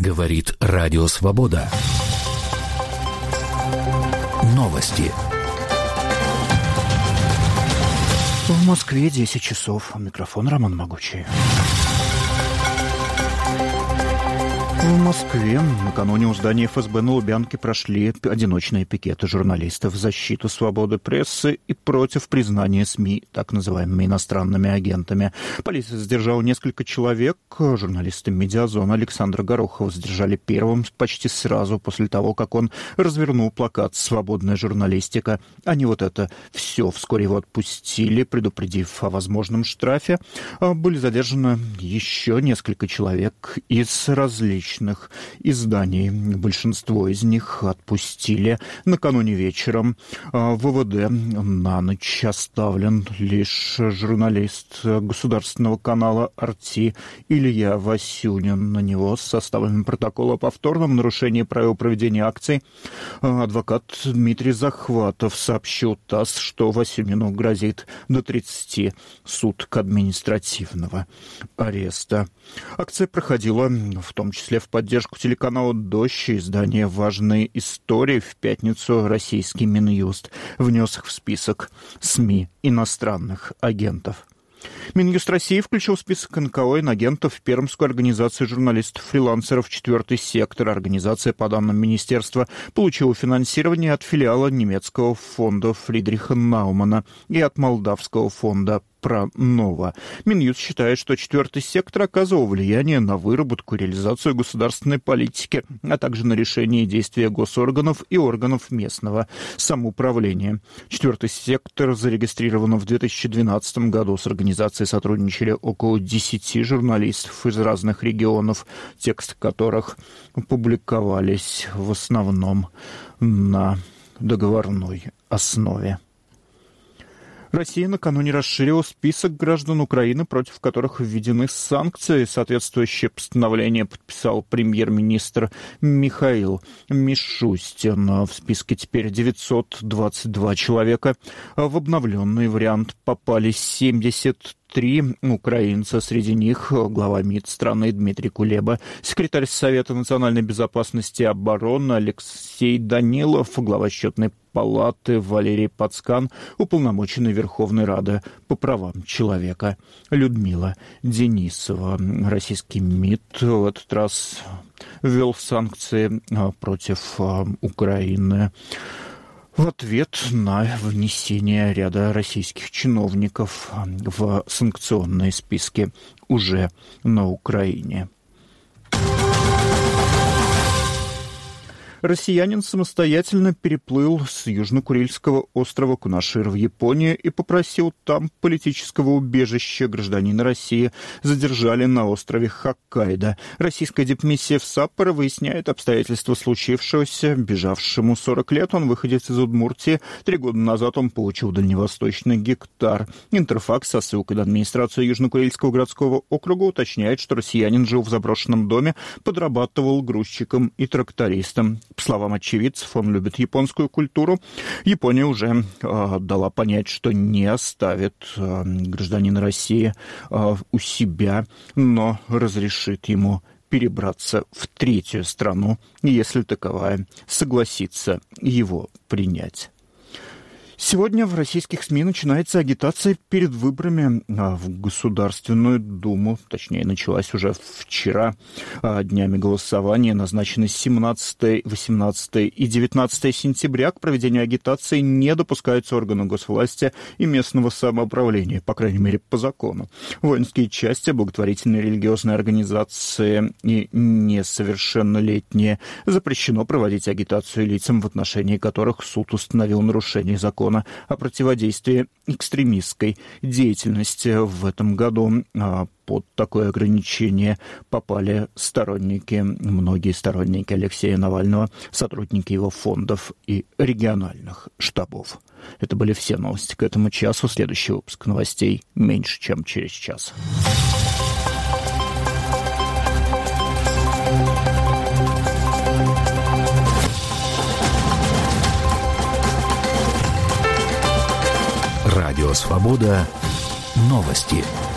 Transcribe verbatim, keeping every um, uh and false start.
Говорит Радио Свобода. Новости. В Москве десять часов. Микрофон Роман Могучий. В Москве накануне у здания эф эс бэ на Лубянке прошли одиночные пикеты журналистов в защиту свободы прессы и против признания СМИ так называемыми иностранными агентами. Полиция задержала несколько человек. Журналиста «Медиазона» Александра Горохова задержали первым почти сразу после того, как он развернул плакат «Свободная журналистика». А не вот это все. Вскоре его отпустили, предупредив о возможном штрафе. Были задержаны еще несколько человек из различных изданий. Большинство из них отпустили накануне вечером. В вэ вэ дэ на ночь оставлен лишь журналист государственного канала эр ти Илья Васюнин. На него составлен протокол о повторном нарушении правил проведения акций. Адвокат Дмитрий Захватов сообщил ТАСС, что Васюнину грозит до тридцати суток административного ареста. Акция проходила в том числе в поддержку телеканала «Дождь» и издания «Важные истории». В пятницу российский Минюст внес их в список СМИ иностранных агентов. Минюст России включил в список эн ка о инагентов в Пермскую организацию журналистов-фрилансеров «Четвертый сектор». Организация, по данным министерства, получила финансирование от филиала немецкого фонда Фридриха Наумана и от молдавского фонда «Пронова». Минюст считает, что четвертый сектор оказывал влияние на выработку и реализацию государственной политики, а также на решение и действия госорганов и органов местного самоуправления. Четвертый сектор зарегистрирован в две тысячи двенадцатом году. С организацией сотрудничали около десяти журналистов из разных регионов, тексты которых публиковались в основном на договорной основе. Россия накануне расширила список граждан Украины, против которых введены санкции. Соответствующее постановление подписал премьер-министр Михаил Мишустин. В списке теперь девятьсот двадцать два человека. В обновленный вариант попали семьдесят три украинца. Среди них глава МИД страны Дмитрий Кулеба, секретарь Совета национальной безопасности и обороны Алексей Данилов, глава счетной палаты Валерий Пацкан, уполномоченный Верховной Рады по правам человека Людмила Денисова. Российский МИД в этот раз ввел санкции против Украины в ответ на внесение ряда российских чиновников в санкционные списки уже на Украине. Россиянин самостоятельно переплыл с Южно-Курильского острова Кунашир в Японию и попросил там политического убежища. Гражданина России задержали на острове Хоккайдо. Российская дипмиссия в Саппоро выясняет обстоятельства случившегося. Бежавшему сорок лет, он выходец из Удмуртии. Три года назад он получил дальневосточный гектар. Интерфакс со ссылкой на администрацию Южно-Курильского городского округа уточняет, что россиянин жил в заброшенном доме, подрабатывал грузчиком и трактористом. По словам очевидцев, он любит японскую культуру. Япония уже э, дала понять, что не оставит э, гражданина России э, у себя, но разрешит ему перебраться в третью страну, если таковая согласится его принять. Сегодня в российских СМИ начинается агитация перед выборами в Государственную Думу. Точнее, началась уже вчера. Днями голосования назначены семнадцатое, восемнадцатое и девятнадцатое сентября. К проведению агитации не допускаются органы госвласти и местного самоуправления, по крайней мере, по закону. Воинские части, благотворительные религиозные организации и несовершеннолетние. Запрещено проводить агитацию лицам, в отношении которых суд установил нарушение закона о противодействии экстремистской деятельности. В этом году под такое ограничение попали сторонники, многие сторонники Алексея Навального, сотрудники его фондов и региональных штабов. Это были все новости к этому часу. Следующий выпуск новостей меньше, чем через час. Радио «Свобода». Новости.